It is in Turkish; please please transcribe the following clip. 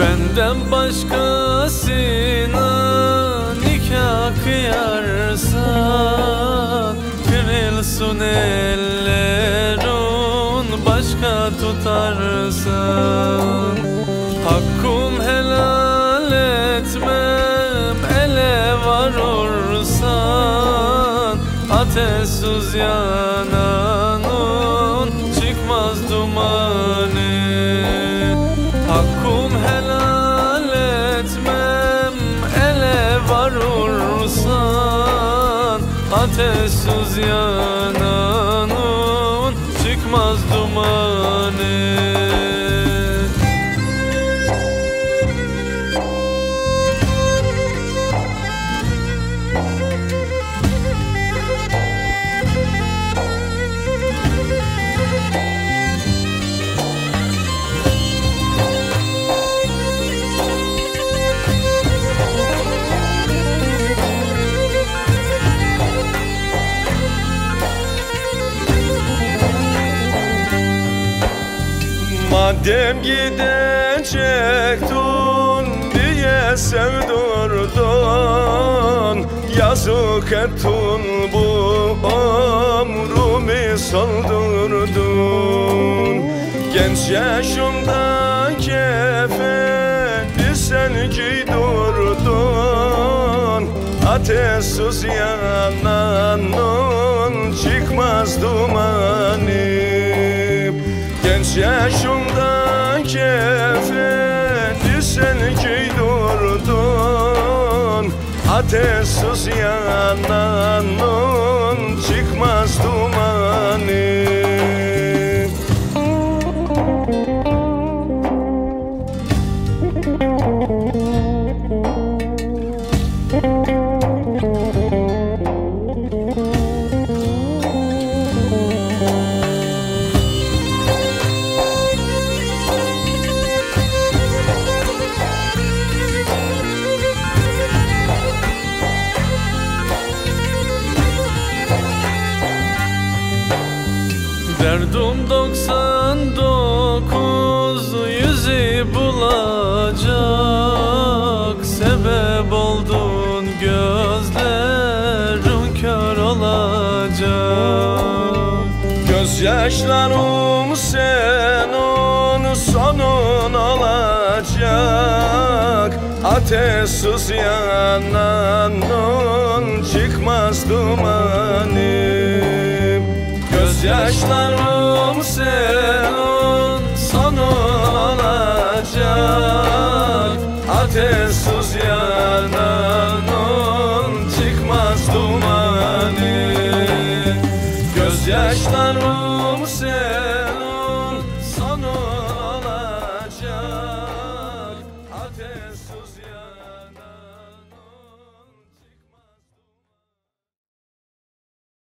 Benden başkasına nikah kıyarsan, kırılsın ellerin başka tutarsan. Hakkım helal etmem ele varırsan, ateşsiz yananın çıkmaz dumanı. Hakkım helal etmem ele varırsan, ateşsiz yananın çıkmaz dumanı. Madem gidecektin, niye sevdurdun? Yazık ettin, bu ömrümü soldurdun. Genç yaşımda kefeni sen giydirdun. Ateşsiz yananın çıkmaz dumanı. Genç yaşımda kefeni sen giydirdun. Ateşsiz yananın çıkmaz dumanı. Derdim 99 yüzü bulacak, sebep oldun gözlerin kör olacak. Gözyaşlarım senin sonun olacak. Ateşsiz yananın çıkmaz dumanı. Gözyaşlarım senin sonun olacak. Ateşsiz yananın çıkmaz dumanı. Gözyaşlarım senin